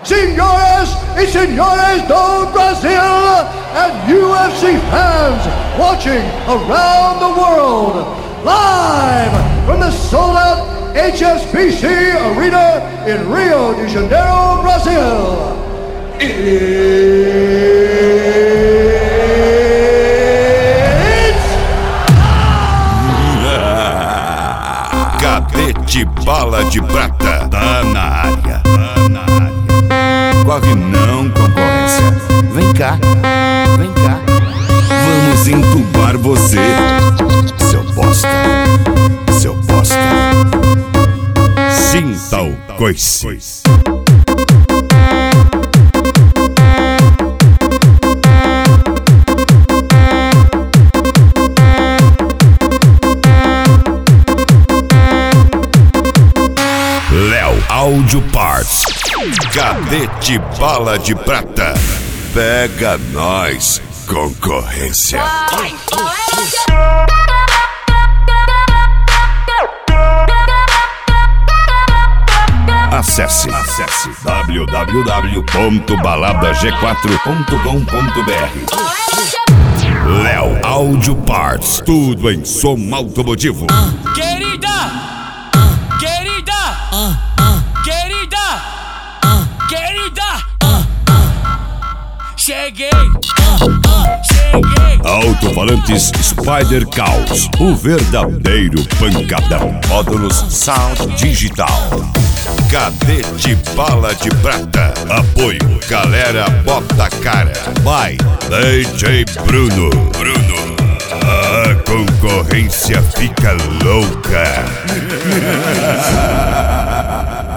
Senhoras e senhores do Brasil and UFC fans watching around the world, live from the sold-out HSBC Arena in Rio de Janeiro, Brazil. Cadete Bala de Prata tá na área. Corre não, concorrência. Vem cá. Vamos entubar você, seu bosta. Sinta o coice. Léo Audio Parts. Cadete Bala de Prata. Pega nós, concorrência. Acesse www.baladag4.com.br. Léo Audio Parts. Tudo em som automotivo. Cheguei. Alto-falantes Spider Caos, o verdadeiro pancadão. Módulos Sound Digital. Cadete Bala de Prata. Apoio Galera Bota Cara. By DJ Bruno. A concorrência fica louca.